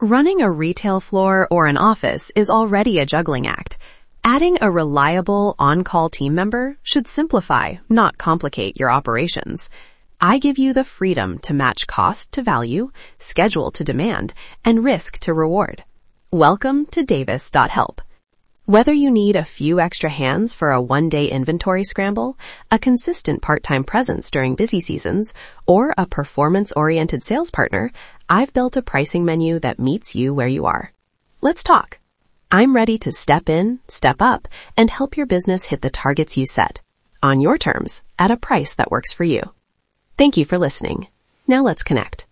Running a retail floor or an office is already a juggling act. Adding a reliable on-call team member should simplify, not complicate your operations. I give you the freedom to match cost to value, schedule to demand, and risk to reward. Welcome to Davis.Help. Whether you need a few extra hands for a one-day inventory scramble, a consistent part-time presence during busy seasons, or a performance-oriented sales partner, I've built a pricing menu that meets you where you are. Let's talk. I'm ready to step in, step up, and help your business hit the targets you set. On your terms, at a price that works for you. Thank you for listening. Now let's connect.